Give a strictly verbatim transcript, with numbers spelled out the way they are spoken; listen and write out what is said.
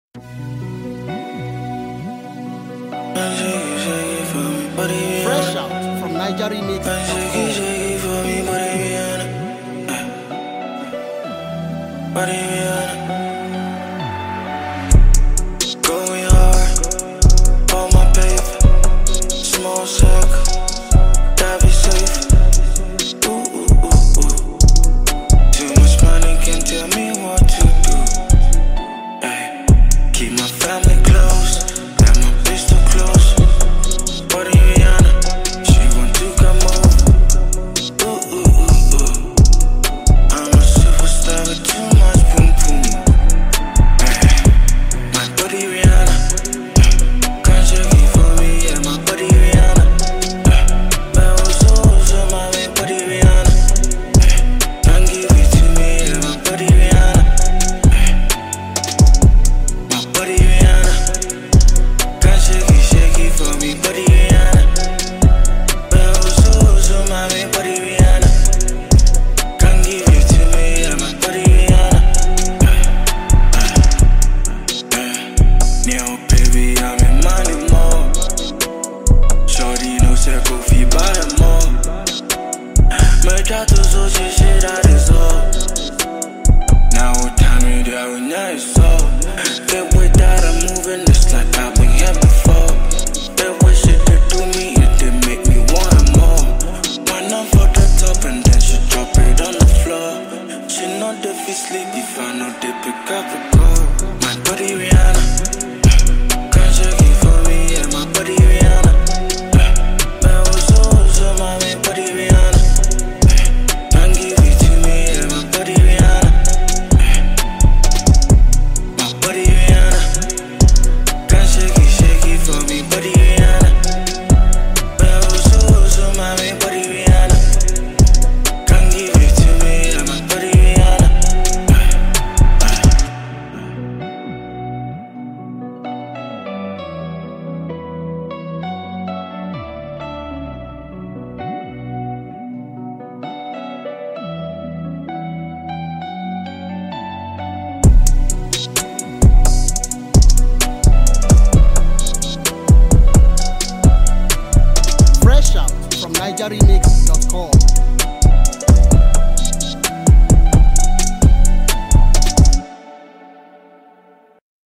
Fresh out from Niger Remix dot com. Going hard, all my paper, small circle, gotta be safe. Ooh, ooh, ooh, ooh. Too much money can tell me what to do. Ay, keep my family close, got my pistol close. What are you, Rihanna? She want to come over. Ooh, ooh, ooh, ooh. I'm a superstar with too much boom boom. Ay, my buddy Rihanna, can't shake it for me, yeah, my buddy Rihanna. Man was so, so my man, buddy Rihanna. Can't give it to me, yeah, my buddy Rihanna. My buddy Rihanna, can't shake it, shake it for me, buddy Rihanna. Man was so, so my man, buddy Rihanna. Can't give it to me, yeah, my buddy Rihanna. Now, baby, I'm in money mode. Shorty no circle fee by the mall. Mercato so shit, shit I dissolve. Now what time you there when I saw. The way that I'm moving, it's like I've been here before. The way shit they do me, it they make me want more. One up for the top and then she drop it on the floor. She know they feel sleep if I know they pick up a call. My buddy Rihanna, can't shake it for me, yeah, my buddy Rihanna. Man was so, so my man, buddy Rihanna. Can't give it to me, yeah, my buddy Rihanna. My buddy Rihanna, can't shake it, shake it for me, buddy Rihanna. Man was so, so my man, buddy Rihanna. Can't give it to me, yeah, my buddy Rihanna. Fresh out from Niger Remix dot com.